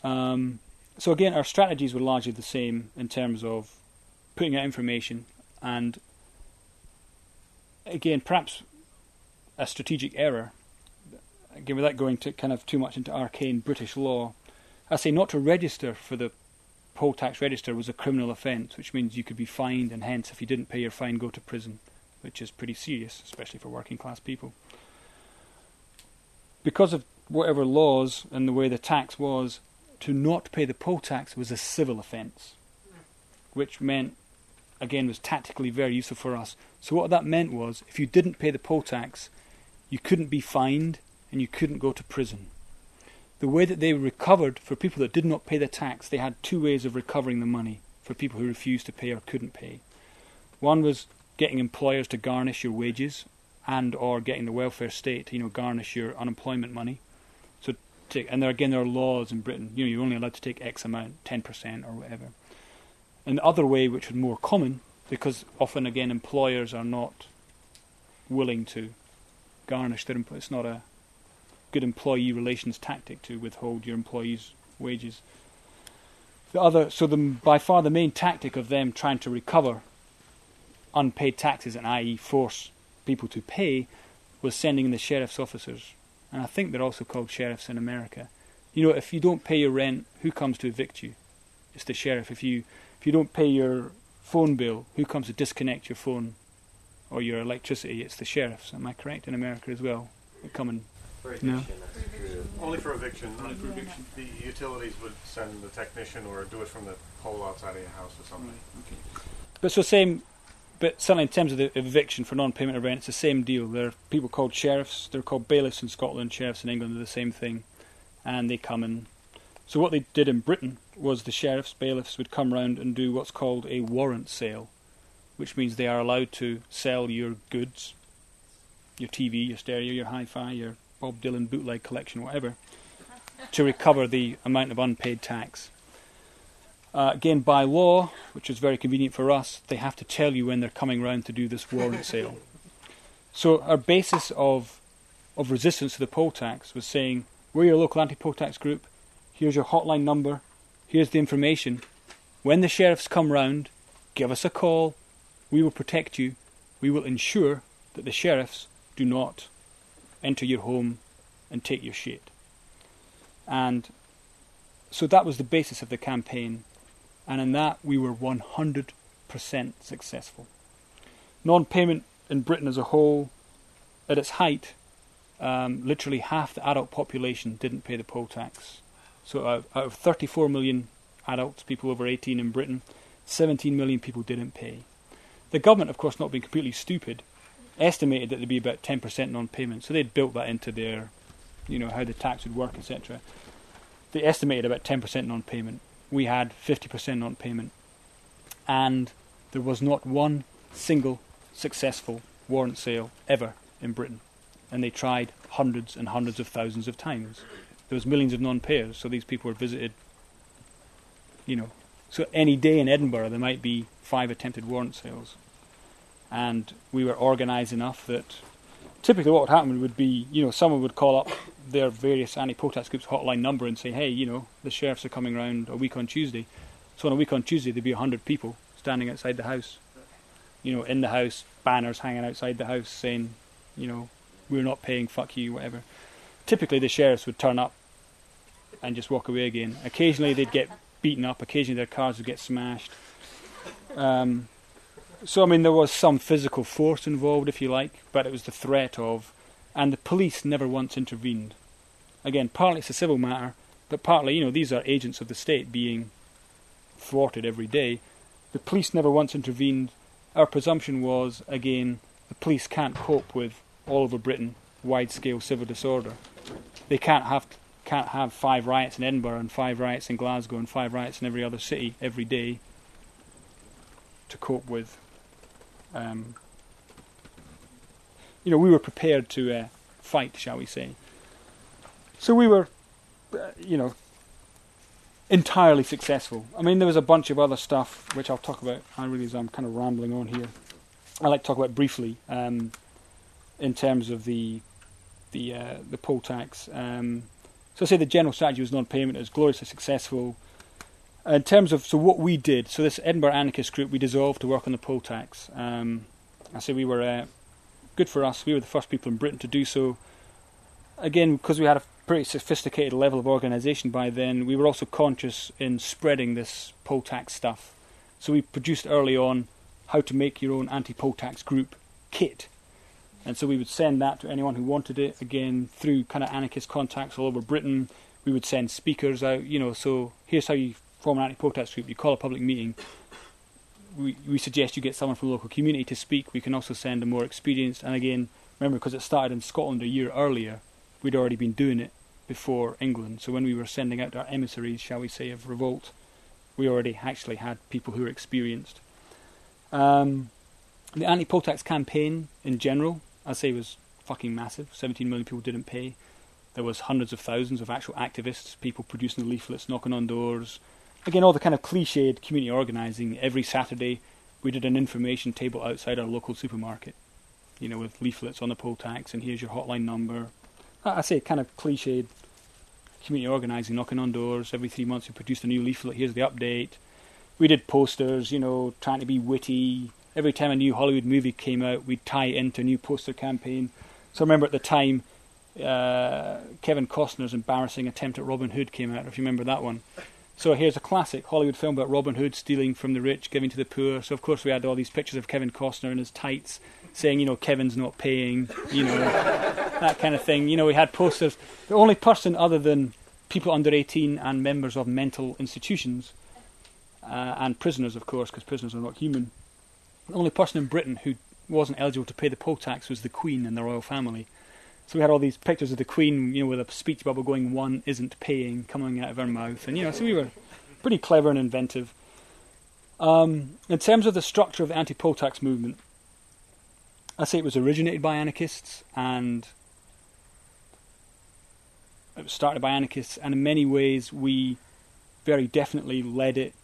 So again, our strategies were largely the same in terms of putting out information, and again, perhaps a strategic error, again, without going to kind of too much into arcane British law. I say not to register for the poll tax register was a criminal offence, which means you could be fined, and hence, if you didn't pay your fine, go to prison, which is pretty serious, especially for working class people. Because of whatever laws and the way the tax was, to not pay the poll tax was a civil offence, which meant, again, was tactically very useful for us. So what that meant was, if you didn't pay the poll tax, you couldn't be fined and you couldn't go to prison. The way that they recovered for people that did not pay the tax, they had two ways of recovering the money for people who refused to pay or couldn't pay. One was getting employers to garnish your wages, and or getting the welfare state to garnish your unemployment money. And there are laws in Britain. You're only allowed to take X amount, 10% or whatever. And the other way, which was more common, because often again employers are not willing to garnish their employees. It's not a good employee relations tactic to withhold your employees' wages. By far the main tactic of them trying to recover unpaid taxes, and i.e. force people to pay, was sending in the sheriff's officers. And I think they're also called sheriffs in America. If you don't pay your rent, who comes to evict you? It's the sheriff. If you don't pay your phone bill, who comes to disconnect your phone or your electricity? It's the sheriffs. Am I correct? In America as well? They come and... For eviction, no? Only for eviction. Only for eviction. The utilities would send the technician or do it from the pole outside of your house or something. Right, okay. But certainly in terms of the eviction for non-payment of rent, it's the same deal. There are people called sheriffs. They're called bailiffs in Scotland. Sheriffs in England are the same thing. And they come in. So what they did in Britain was the sheriffs, bailiffs would come round and do what's called a warrant sale, which means they are allowed to sell your goods, your TV, your stereo, your hi-fi, your Bob Dylan bootleg collection, whatever, to recover the amount of unpaid tax. Again, by law, which is very convenient for us, they have to tell you when they're coming round to do this warrant sale. So our basis of resistance to the poll tax was saying, we're your local anti-poll tax group, here's your hotline number, here's the information. When the sheriffs come round, give us a call, we will protect you, we will ensure that the sheriffs do not enter your home and take your shit. And so that was the basis of the campaign. And in that, we were 100% successful. Non-payment in Britain as a whole, at its height, literally half the adult population didn't pay the poll tax. So out of 34 million adults, people over 18 in Britain, 17 million people didn't pay. The government, of course, not being completely stupid, estimated that there'd be about 10% non-payment. So they'd built that into their, how the tax would work, etc. They estimated about 10% non-payment. We had 50% non-payment, and there was not one single successful warrant sale ever in Britain, and they tried hundreds and hundreds of thousands of times. There was millions of non-payers, so these people were visited, so any day in Edinburgh there might be 5 attempted warrant sales, and we were organised enough that typically what would happen would be, someone would call up their various anti-poll tax groups hotline number and say, hey, the sheriffs are coming round a week on Tuesday. So on a week on Tuesday there'd be 100 people standing outside the house. In the house, banners hanging outside the house saying, we're not paying, fuck you, whatever. Typically the sheriffs would turn up and just walk away again. Occasionally they'd get beaten up, occasionally their cars would get smashed. So there was some physical force involved, if you like, but it was the threat of, and the police never once intervened. Again, partly it's a civil matter, but partly, these are agents of the state being thwarted every day. The police never once intervened. Our presumption was, again, the police can't cope with all over Britain wide-scale civil disorder. They can't have 5 riots in Edinburgh and 5 riots in Glasgow and 5 riots in every other city every day to cope with. We were prepared to fight, shall we say. So we were, entirely successful. There was a bunch of other stuff which I'll talk about. I realize I'm kind of rambling on here. I'd like to talk about briefly in terms of the poll tax. So I say the general strategy was non-payment. It was gloriously successful. In terms of what we did, so this Edinburgh anarchist group, we dissolved to work on the poll tax. I say we were good for us. We were the first people in Britain to do so. Again, because we had a pretty sophisticated level of organisation by then, we were also conscious in spreading this poll tax stuff. So we produced early on how to make your own anti-poll tax group kit. And so we would send that to anyone who wanted it, again, through kind of anarchist contacts all over Britain. We would send speakers out, so here's how you form an anti-poll tax group. You call a public meeting. We suggest you get someone from the local community to speak. We can also send a more experienced, and again, remember, because it started in Scotland a year earlier, we'd already been doing it before England. So when we were sending out our emissaries, shall we say, of revolt, we already actually had people who were experienced. The anti-poll tax campaign in general, I'd say, was fucking massive. 17 million people didn't pay. There was hundreds of thousands of actual activists, people producing the leaflets, knocking on doors. Again, all the kind of cliched community organising. Every Saturday we did an information table outside our local supermarket, with leaflets on the poll tax, and here's your hotline number. I say kind of cliched community organising, knocking on doors. Every 3 months we produced a new leaflet, here's the update. We did posters, trying to be witty. Every time a new Hollywood movie came out, we'd tie it into a new poster campaign. So I remember at the time, Kevin Costner's embarrassing attempt at Robin Hood came out, if you remember that one. So here's a classic Hollywood film about Robin Hood stealing from the rich, giving to the poor. So of course we had all these pictures of Kevin Costner in his tights, saying, Kevin's not paying, that kind of thing. We had posters. The only person other than people under 18 and members of mental institutions, and prisoners, of course, because prisoners are not human, the only person in Britain who wasn't eligible to pay the poll tax was the Queen and the royal family. So we had all these pictures of the Queen, with a speech bubble going, "One isn't paying," coming out of her mouth. And, so we were pretty clever and inventive. In terms of the structure of the anti-poll tax movement, I say it was originated by anarchists, and it was started by anarchists, and in many ways we very definitely led it,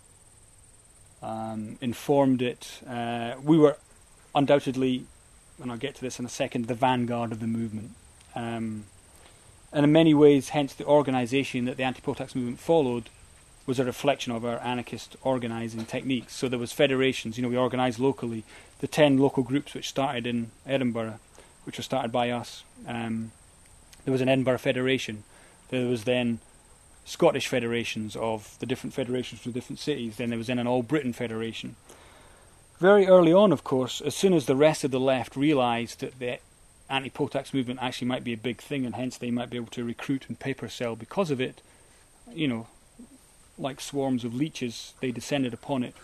informed it. We were undoubtedly, and I'll get to this in a second, the vanguard of the movement. And in many ways, hence the organisation that the anti-poll tax movement followed was a reflection of our anarchist organising techniques. So there was federations, we organised locally. The 10 local groups which started in Edinburgh, which were started by us. There was an Edinburgh Federation. There was then Scottish federations of the different federations from different cities. Then there was then an All-Britain Federation. Very early on, of course, as soon as the rest of the left realised that the anti-poll tax movement actually might be a big thing, and hence they might be able to recruit and paper sell because of it, like swarms of leeches, they descended upon it.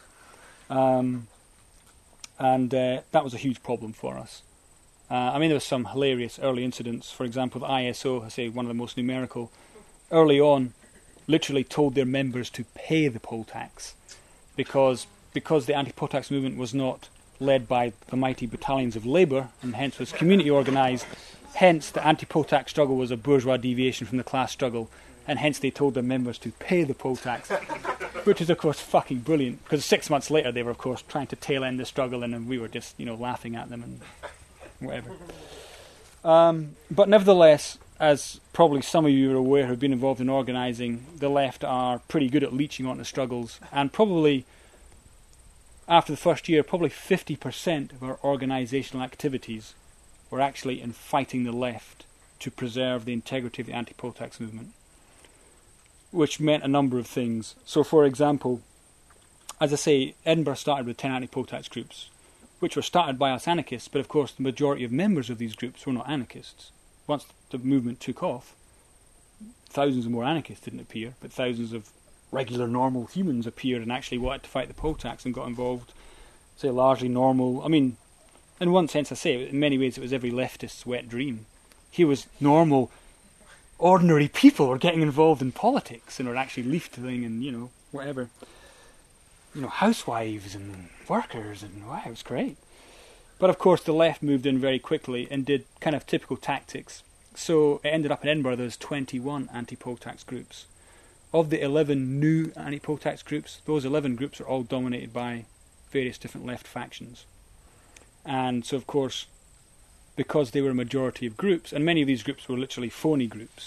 And that was a huge problem for us. There was some hilarious early incidents. For example, the ISO, I say one of the most numerical, early on, literally told their members to pay the poll tax because the anti-poll tax movement was not led by the mighty battalions of labour and hence was community organised. Hence, the anti-poll tax struggle was a bourgeois deviation from the class struggle, and hence they told their members to pay the poll tax, which is, of course, fucking brilliant, because 6 months later they were, of course, trying to tail end the struggle, and we were just, laughing at them and whatever. But nevertheless, as probably some of you are aware who've been involved in organising, the left are pretty good at leeching onto struggles, and probably after the first year, probably 50% of our organisational activities were actually in fighting the left to preserve the integrity of the anti-poll tax movement, which meant a number of things. So, for example, as I say, Edinburgh started with 10 anti-poll tax groups, which were started by us anarchists, but of course the majority of members of these groups were not anarchists. Once the movement took off, thousands of more anarchists didn't appear, but thousands of regular, normal humans appeared and actually wanted to fight the poll tax and got involved. Say, largely normal. In one sense, I say, in many ways, it was every leftist's wet dream. Here was normal, ordinary people were getting involved in politics and were actually leafleting and, whatever. Housewives and workers, and wow, it was great. But of course, the left moved in very quickly and did kind of typical tactics. So it ended up in Edinburgh, there was 21 anti-poll tax groups. Of the 11 new anti-poll tax groups, those 11 groups are all dominated by various different left factions. And so, of course, because they were a majority of groups, and many of these groups were literally phony groups,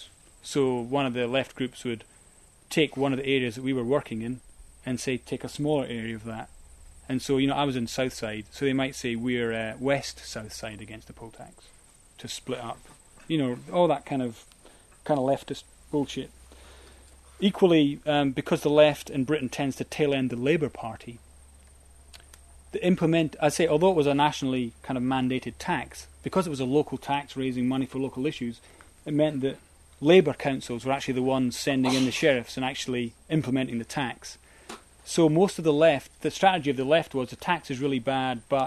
So one of the left groups would take one of the areas that we were working in and say, take a smaller area of that. And so, I was in Southside, so they might say we're West Southside against the poll tax to split up. All that kind of leftist bullshit. Equally, because the left in Britain tends to tail end the Labour Party, although it was a nationally kind of mandated tax, because it was a local tax raising money for local issues, it meant that Labour councils were actually the ones sending in the sheriffs and actually implementing the tax. So most of the strategy of the left was the tax is really bad, but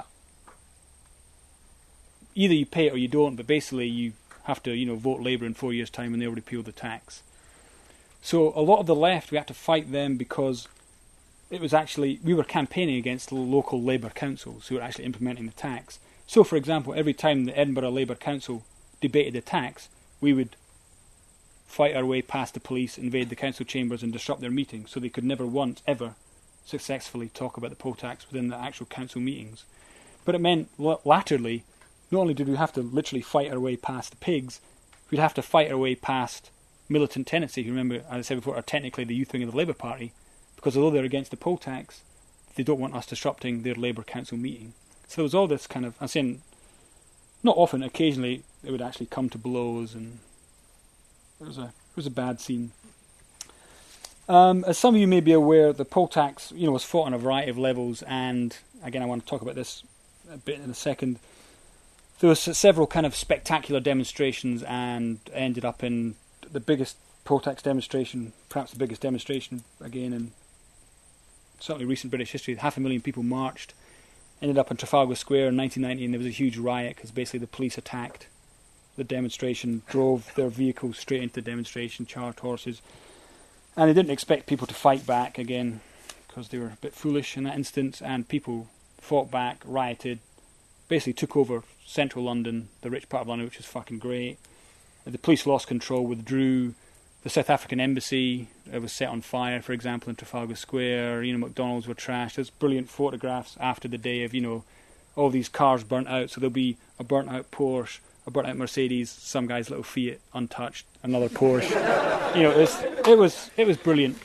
either you pay it or you don't, but basically you have to, vote Labour in 4 years' time and they'll repeal the tax. So a lot of the left, we had to fight them because it was actually, we were campaigning against the local Labour councils who were actually implementing the tax. So, for example, every time the Edinburgh Labour Council debated the tax, we would fight our way past the police, invade the council chambers and disrupt their meetings, so they could never once, ever, successfully talk about the poll tax within the actual council meetings. But it meant, latterly, not only did we have to literally fight our way past the pigs, we'd have to fight our way past militant tendency, who, remember, as I said before, are technically the youth wing of the Labour Party, because although they're against the poll tax, they don't want us disrupting their Labour council meeting. So there was all this kind of, I'm saying, not often, occasionally, it would actually come to blows, and it was a bad scene. As some of you may be aware, the poll tax, was fought on a variety of levels, and again, I want to talk about this a bit in a second. There was several kind of spectacular demonstrations, and ended up in the biggest poll tax demonstration, perhaps the biggest demonstration again in certainly recent British history. 500,000 people marched, ended up in Trafalgar Square in 1990, and there was a huge riot because basically the police attacked the demonstration, drove their vehicles straight into the demonstration, charged horses. And they didn't expect people to fight back again because they were a bit foolish in that instance, and people fought back, rioted, basically took over central London, the rich part of London, which was fucking great. The police lost control, withdrew. The South African embassy was set on fire, for example, in Trafalgar Square. McDonald's were trashed. There's brilliant photographs after the day of, all these cars burnt out. So there'll be a burnt out Porsche, a burnt out Mercedes, some guy's little Fiat untouched, another Porsche. It was brilliant.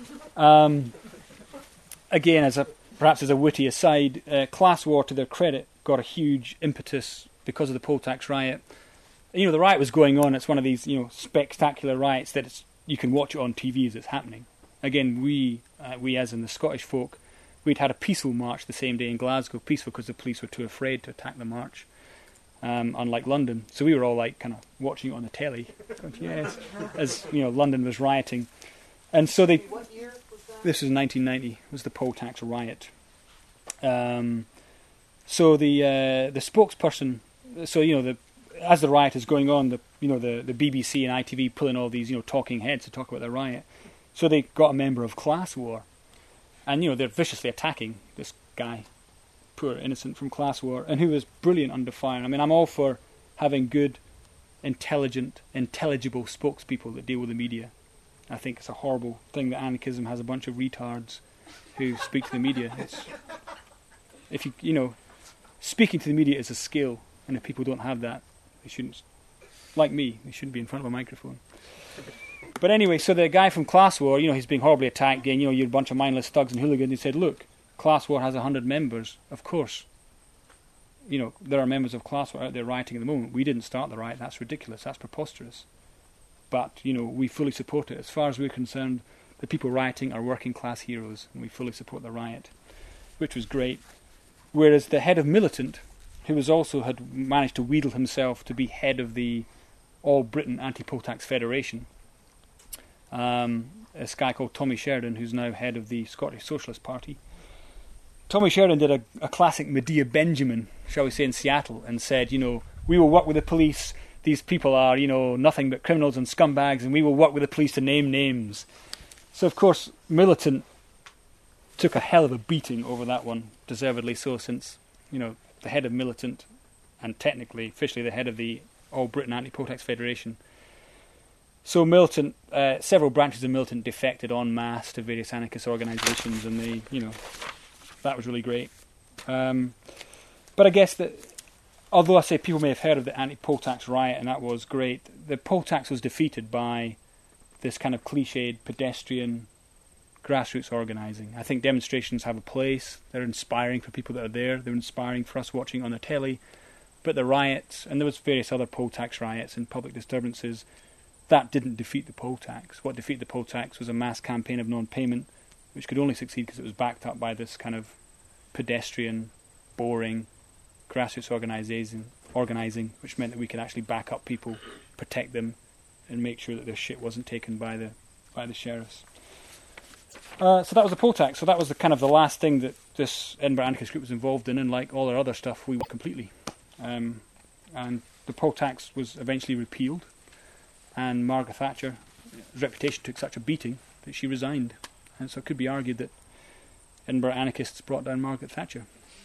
Again, perhaps as a witty aside, Class War, to their credit, got a huge impetus because of the poll tax riot. The riot was going on. It's one of these, spectacular riots that you can watch it on TV as it's happening. Again, we as in the Scottish folk, we'd had a peaceful march the same day in Glasgow, peaceful because the police were too afraid to attack the march, unlike London. So we were all like kind of watching it on the telly, yes, as London was rioting. And so what year was that? This was 1990. Was the poll tax riot. So the spokesperson, as the riot is going on, the BBC and ITV pulling all these talking heads to talk about the riot. So they got a member of Class War, and they're viciously attacking this guy, poor innocent from Class War, and who was brilliant under fire. I mean, I'm all for having good, intelligent, intelligible spokespeople that deal with the media. I think it's a horrible thing that anarchism has a bunch of retards who speak to the media. If speaking to the media is a skill, and if people don't have that, they shouldn't, like me, they shouldn't be in front of a microphone. But anyway, so the guy from Class War, he's being horribly attacked, again, you're a bunch of mindless thugs and hooligans. He said, look, Class War has 100 members. Of course, there are members of Class War out there rioting at the moment. We didn't start the riot. That's ridiculous. That's preposterous. But, we fully support it. As far as we're concerned, the people rioting are working class heroes, and we fully support the riot, which was great. Whereas the head of Militant, who had managed to wheedle himself to be head of the All Britain Anti-Poll Tax Federation, this guy called Tommy Sheridan, who's now head of the Scottish Socialist Party. Tommy Sheridan did a classic Medea Benjamin, shall we say, in Seattle, and said, we will work with the police. These people are, nothing but criminals and scumbags, and we will work with the police to name names. So, of course, Militant took a hell of a beating over that one, deservedly so, since, the head of Militant, and technically, officially, the head of the All Britain Anti-Poll Tax Federation. So Militant, several branches of Militant defected en masse to various anarchist organisations, and they, that was really great. But I guess that although I say people may have heard of the anti-poll tax riot, and that was great, the poll tax was defeated by this kind of cliched pedestrian grassroots organising. I think demonstrations have a place. They're inspiring for people that are there. They're inspiring for us watching on the telly. But the riots, and there was various other poll tax riots and public disturbances, that didn't defeat the poll tax. What defeated the poll tax was a mass campaign of non-payment, which could only succeed because it was backed up by this kind of pedestrian, boring, grassroots organising, which meant that we could actually back up people, protect them, and make sure that their shit wasn't taken by the sheriffs. So that was the poll tax. So that was the kind of the last thing that this Edinburgh Anarchist group was involved in, and like all our other stuff, we were completely. And the poll tax was eventually repealed, and Margaret Thatcher's reputation took such a beating that she resigned. And so it could be argued that Edinburgh Anarchists brought down Margaret Thatcher.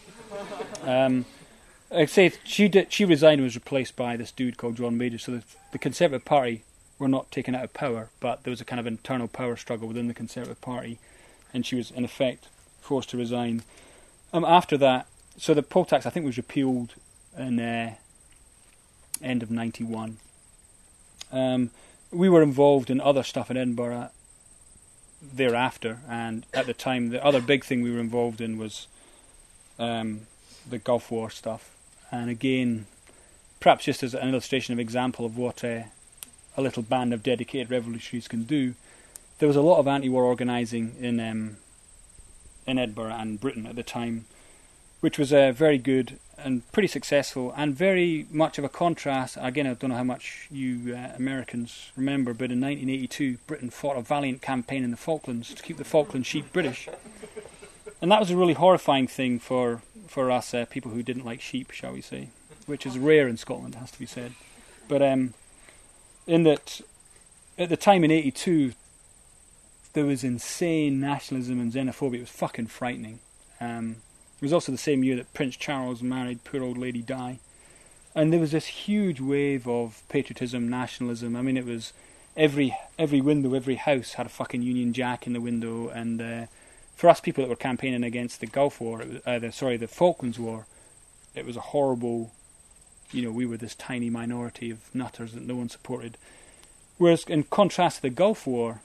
I'd say she resigned and was replaced by this dude called John Major. So the Conservative Party were not taken out of power, but there was a kind of internal power struggle within the Conservative Party, and she was in effect forced to resign. After that, so the poll tax I think was repealed in end of '91. We were involved in other stuff in Edinburgh thereafter, and at the time the other big thing we were involved in was the Gulf War stuff. And again, perhaps just as an illustration of example of what a little band of dedicated revolutionaries can do, there was a lot of anti-war organising in Edinburgh and Britain at the time, which was very good and pretty successful, and very much of a contrast. Again, I don't know how much you Americans remember, but in 1982 Britain fought a valiant campaign in the Falklands to keep the Falkland sheep British. And that was a really horrifying thing for us people who didn't like sheep, shall we say, which is rare in Scotland, it has to be said. But in that, at the time in '82, there was insane nationalism and xenophobia. It was fucking frightening. It was also the same year that Prince Charles married poor old Lady Di. And there was this huge wave of patriotism, nationalism. I mean, it was every window, every house had a fucking Union Jack in the window. And for us people that were campaigning against the Gulf War, the Falklands War, it was a horrible, we were this tiny minority of nutters that no one supported. Whereas in contrast to the Gulf War,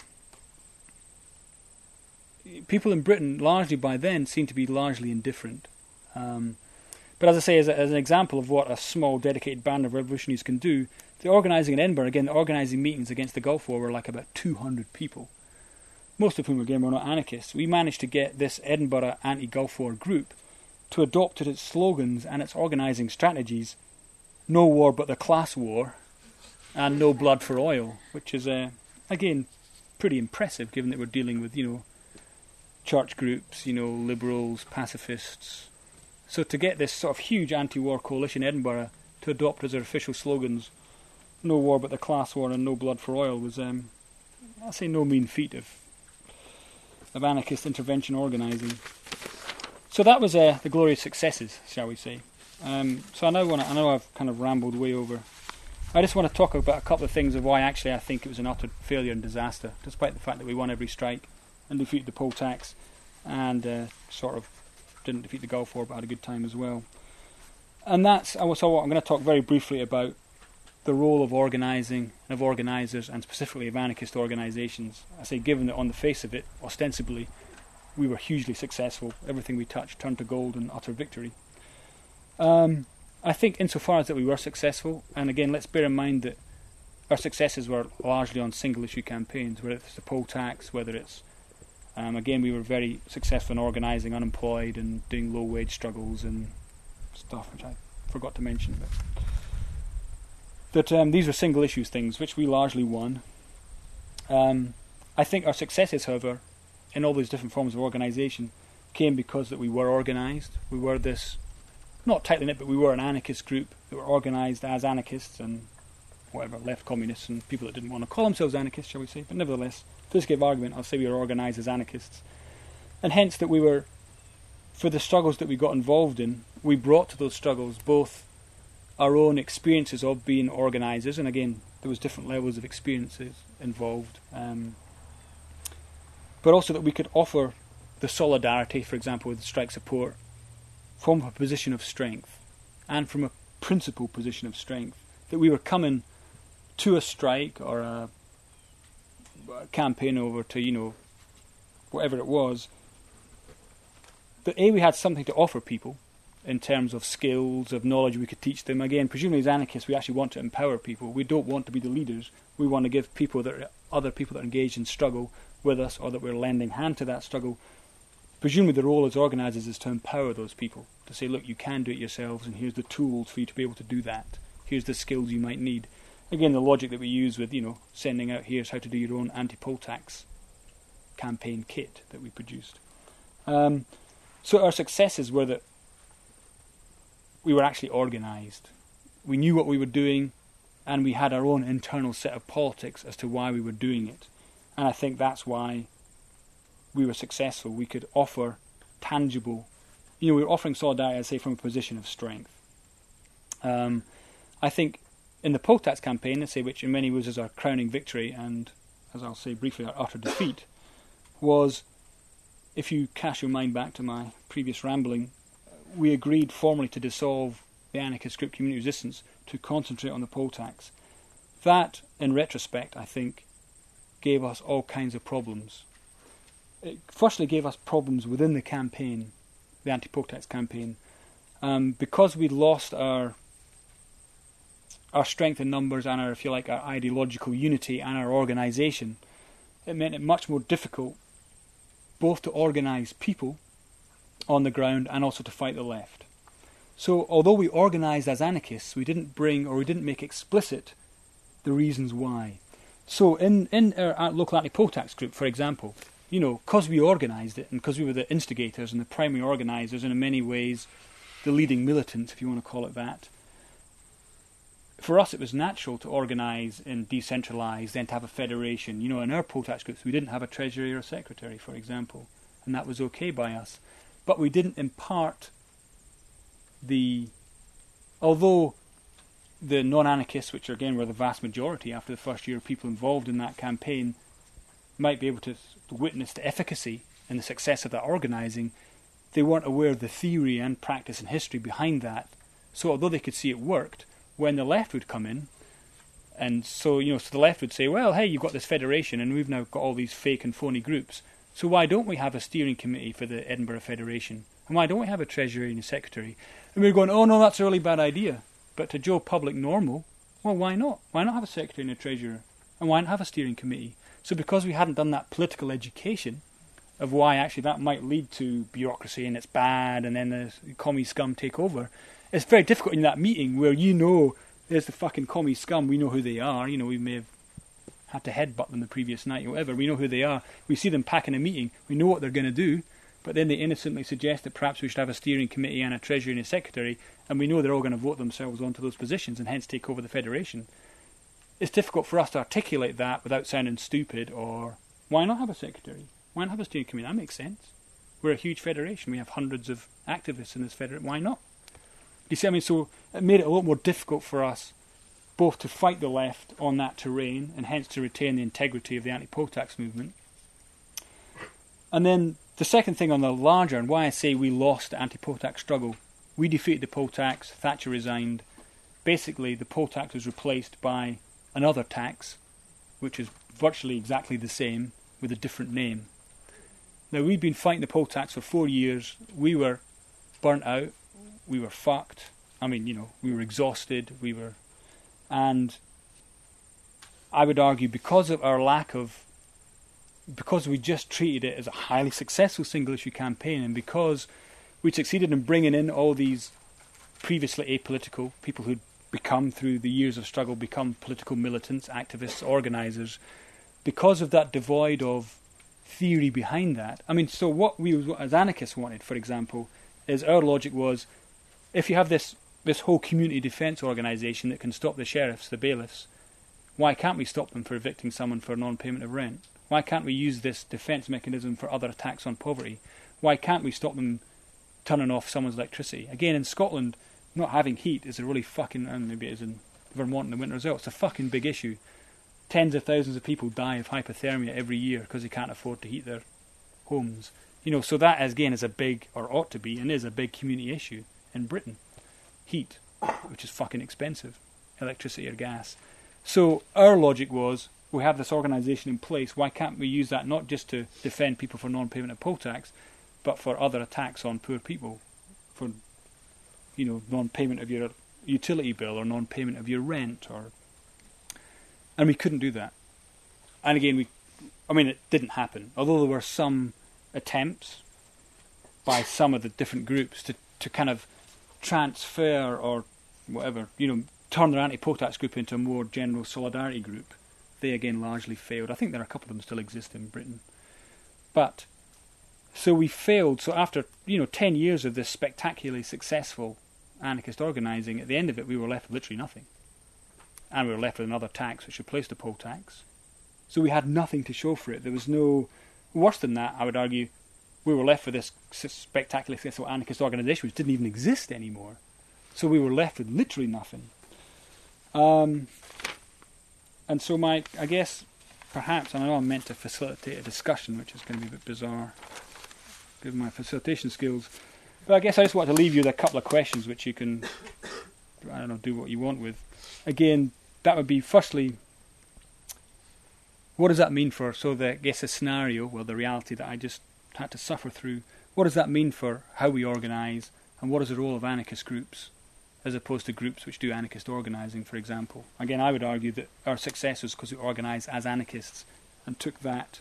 people in Britain, largely by then, seemed to be largely indifferent. But as I say, as an example of what a small, dedicated band of revolutionaries can do, the organising in Edinburgh, again, the organising meetings against the Gulf War were like about 200 people, most of whom, again, were not anarchists. We managed to get this Edinburgh anti-Gulf War group to adopt its slogans and its organising strategies: no war but the class war, and no blood for oil, which is, again, pretty impressive, given that we're dealing with, church groups, liberals, pacifists. So to get this sort of huge anti-war coalition in Edinburgh to adopt as their official slogans no war but the class war and no blood for oil was, I say, no mean feat of anarchist intervention organising. So that was the glorious successes, shall we say. So I know I've kind of rambled way over. I just want to talk about a couple of things of why actually I think it was an utter failure and disaster, despite the fact that we won every strike and defeated the poll tax, and sort of didn't defeat the Gulf War, but had a good time as well. And that's also what I'm going to talk very briefly about the role of organising, of organisers, and specifically of anarchist organisations. I say, given that on the face of it, ostensibly, we were hugely successful. Everything we touched turned to gold and utter victory. I think insofar as that we were successful, and again, let's bear in mind that our successes were largely on single-issue campaigns, whether it's the poll tax, whether it's again, we were very successful in organising unemployed and doing low-wage struggles and stuff, which I forgot to mention. But these were single-issue things, which we largely won. I think our successes, however, in all these different forms of organisation, came because that we were organised. We were this, not tightly knit, but we were an anarchist group that were organised as anarchists and whatever, left communists and people that didn't want to call themselves anarchists, shall we say. But nevertheless, for the sake of argument, I'll say we were organised as anarchists. And hence that we were, for the struggles that we got involved in, we brought to those struggles both our own experiences of being organisers, and again, there was different levels of experiences involved, but also that we could offer the solidarity, for example, with strike support, from a position of strength, and from a principal position of strength, that we were coming to a strike or a campaign over to, whatever it was, that we had something to offer people in terms of skills, of knowledge we could teach them. Again, presumably as anarchists, we actually want to empower people. We don't want to be the leaders. We want to give other people that are engaged in struggle with us, or that we're lending hand to that struggle. Presumably the role as organisers is to empower those people, to say, look, you can do it yourselves, and here's the tools for you to be able to do that. Here's the skills you might need. Again, the logic that we use with, sending out, here's how to do your own anti-poll tax campaign kit that we produced. So our successes were that we were actually organised. We knew what we were doing, and we had our own internal set of politics as to why we were doing it. And I think that's why we were successful. We could offer tangible, we were offering solidarity, I'd say, from a position of strength. I think in the poll tax campaign, which in many ways is our crowning victory, and as I'll say briefly, our utter defeat, was, if you cast your mind back to my previous rambling, we agreed formally to dissolve the anarchist group Community Resistance to concentrate on the poll tax. That, in retrospect, I think, gave us all kinds of problems. It firstly gave us problems within the campaign, the anti-poll tax campaign, because we lost our strength in numbers and our, if you like, our ideological unity and our organisation. It meant it much more difficult both to organise people on the ground and also to fight the left. So although we organised as anarchists, we didn't make explicit the reasons why. So in our local anti-poll tax group, for example, because we organised it and because we were the instigators and the primary organisers and in many ways the leading militants, if you want to call it that, for us it was natural to organise and decentralise, then to have a federation. In our poll tax groups we didn't have a treasury or a secretary, for example, and that was okay by us. But we didn't impart although the non-anarchists, which again were the vast majority after the first year of people involved in that campaign, might be able to witness the efficacy and the success of that organising, they weren't aware of the theory and practice and history behind that. So although they could see it worked, when the left would come in, and so the left would say, well, hey, you've got this federation and we've now got all these fake and phony groups, so why don't we have a steering committee for the Edinburgh Federation? And why don't we have a treasury and a secretary? And we were going, oh no, that's a really bad idea. But to Joe Public normal, well, why not? Why not have a secretary and a treasurer? And why not have a steering committee? So because we hadn't done that political education of why actually that might lead to bureaucracy and it's bad and then the commie scum take over, it's very difficult in that meeting where there's the fucking commie scum, we know who they are, we may have had to headbutt them the previous night or whatever, we know who they are, we see them packing a meeting, we know what they're going to do, but then they innocently suggest that perhaps we should have a steering committee and a treasury and a secretary, and we know they're all going to vote themselves onto those positions and hence take over the federation. It's difficult for us to articulate that without sounding stupid, or why not have a secretary? Why not have a steering committee? That makes sense. We're a huge federation, we have hundreds of activists in this federation, why not? You see, so it made it a lot more difficult for us both to fight the left on that terrain and hence to retain the integrity of the anti-poll tax movement. And then the second thing on the larger, and why I say we lost the anti-poll tax struggle, we defeated the poll tax, Thatcher resigned. Basically, the poll tax was replaced by another tax, which is virtually exactly the same, with a different name. Now, we'd been fighting the poll tax for 4 years. We were burnt out. We were fucked. We were exhausted. And I would argue because we just treated it as a highly successful single-issue campaign, and because we'd succeeded in bringing in all these previously apolitical people who'd through the years of struggle, become political militants, activists, organisers, because of that devoid of theory behind that. So what we as anarchists wanted, for example, is our logic was, if you have this whole community defence organisation that can stop the sheriffs, the bailiffs, why can't we stop them for evicting someone for non-payment of rent? Why can't we use this defence mechanism for other attacks on poverty? Why can't we stop them turning off someone's electricity? Again, in Scotland, not having heat is a really fucking, and maybe it is in Vermont in the winter as well, it's a fucking big issue. Tens of thousands of people die of hypothermia every year because they can't afford to heat their homes. So that, again, is a big, or ought to be, and is a big community issue in Britain. Heat. which is fucking expensive, electricity or gas. So our logic was, we have this organisation in place, why can't we use that not just to defend people for non-payment of poll tax, but for other attacks on poor people, for, non-payment of your utility bill or non-payment of your rent, and we couldn't do that. And again, it didn't happen, although there were some attempts by some of the different groups to kind of transfer or whatever, turn their anti-poll tax group into a more general solidarity group. They again largely failed. I think there are a couple of them still exist in Britain. But, so we failed. So after, 10 years of this spectacularly successful anarchist organising, at the end of it we were left with literally nothing. And we were left with another tax which replaced the poll tax. So we had nothing to show for it. There was no... Worse than that, I would argue, we were left with this spectacularly successful anarchist organisation which didn't even exist anymore. So we were left with literally nothing. And so I guess, perhaps, and I know I'm meant to facilitate a discussion, which is going to be a bit bizarre, given my facilitation skills, but I guess I just want to leave you with a couple of questions which you can, do what you want with. Again, that would be, firstly, what does that mean for, the scenario, the reality that I just had to suffer through, what does that mean for how we organise, and what is the role of anarchist groups, as opposed to groups which do anarchist organising, for example? Again, I would argue that our success was because we organised as anarchists and took that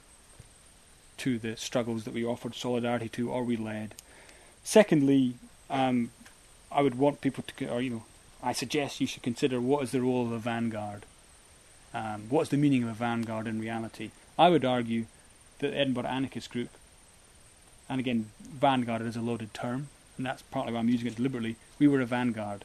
to the struggles that we offered solidarity to or we led. Secondly, I would want people to, I suggest you should consider what is the role of a vanguard. What's the meaning of a vanguard in reality? I would argue that the Edinburgh Anarchist Group, and again, vanguard is a loaded term, and that's partly why I'm using it deliberately, we were a vanguard.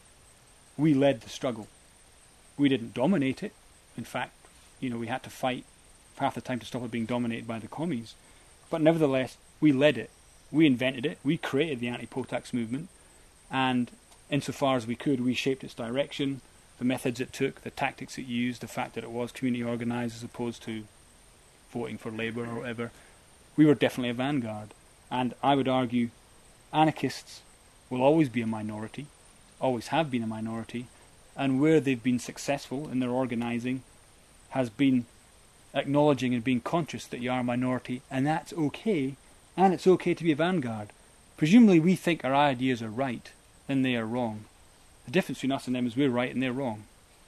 We led the struggle. We didn't dominate it. In fact, we had to fight half the time to stop it being dominated by the commies. But nevertheless, we led it. We invented it. We created the anti-poll tax movement. And insofar as we could, we shaped its direction, the methods it took, the tactics it used, the fact that it was community organised as opposed to voting for Labour or whatever. We were definitely a vanguard. And I would argue anarchists will always be a minority, always have been a minority, and where they've been successful in their organising has been acknowledging and being conscious that you are a minority, and that's okay, and it's okay to be a vanguard. Presumably we think our ideas are right, and they are wrong. The difference between us and them is we're right and they're wrong.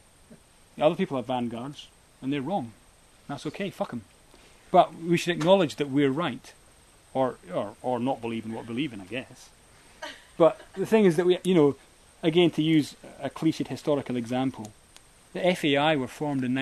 The other people are vanguards, and they're wrong. That's okay, fuck them. But we should acknowledge that we're right, or not believe in what we believe in, I guess. But the thing is that we, again, to use a cliched historical example, the FAI were formed in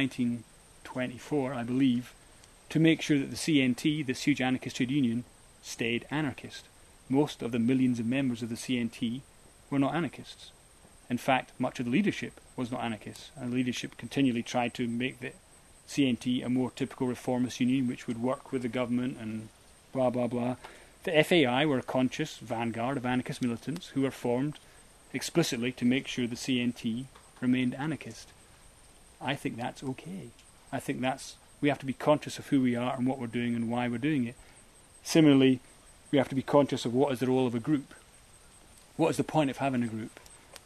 1924, I believe, to make sure that the CNT, this huge anarchist trade union, stayed anarchist. Most of the millions of members of the CNT were not anarchists. In fact, much of the leadership was not anarchists, and the leadership continually tried to make the CNT a more typical reformist union which would work with the government and blah blah blah. The FAI were a conscious vanguard of anarchist militants who were formed explicitly to make sure the CNT remained anarchist. I think that's okay. I think we have to be conscious of who we are and what we're doing and why we're doing it. Similarly, we have to be conscious of what is the role of a group. What is the point of having a group?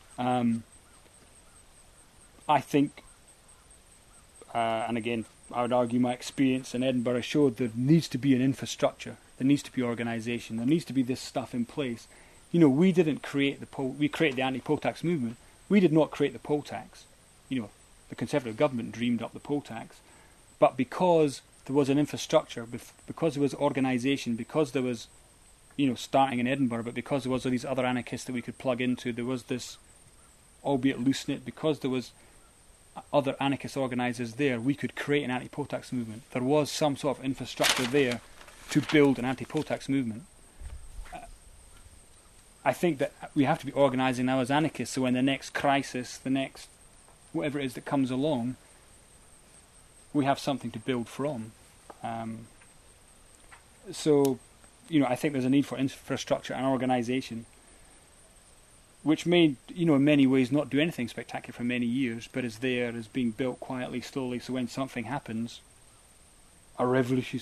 I think, and again, I would argue my experience in Edinburgh showed there needs to be an infrastructure, there needs to be organisation, there needs to be this stuff in place. We didn't create we created the anti-poll tax movement. We did not create the poll tax. The Conservative government dreamed up the poll tax. But because there was an infrastructure, because there was organisation, because there was, starting in Edinburgh, but because there was all these other anarchists that we could plug into, there was this, albeit loose-knit, because there was other anarchist organisers there, we could create an anti-poll tax movement. There was some sort of infrastructure there to build an anti-poll tax movement. I think that we have to be organising now as anarchists, so when the next crisis, the next whatever it is that comes along, we have something to build from. So, I think there's a need for infrastructure and organisation, which may, in many ways not do anything spectacular for many years, but is there, is being built quietly, slowly, so when something happens, a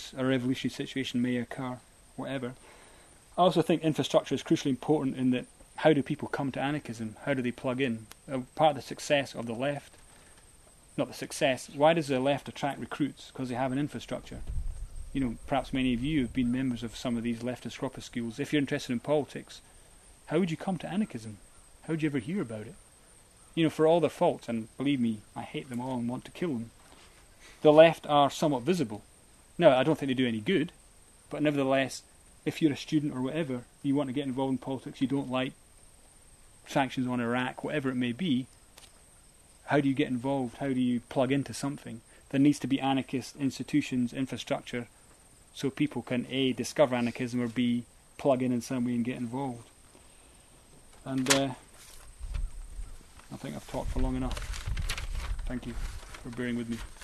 revolutionary situation may occur, whatever. I also think infrastructure is crucially important in that how do people come to anarchism? How do they plug in? Part of the success of the left, not the success, why does the left attract recruits? Because they have an infrastructure. You know, perhaps many of you have been members of some of these leftist corpuscles. If you're interested in politics, how would you come to anarchism? How would you ever hear about it? You know, for all their faults, and believe me, I hate them all and want to kill them, the left are somewhat visible. Now, I don't think they do any good, but nevertheless, if you're a student or whatever, you want to get involved in politics, you don't like sanctions on Iraq, whatever it may be, how do you get involved? How do you plug into something? There needs to be anarchist institutions, infrastructure, so people can A, discover anarchism, or B, plug in some way and get involved. And I think I've talked for long enough. Thank you for bearing with me.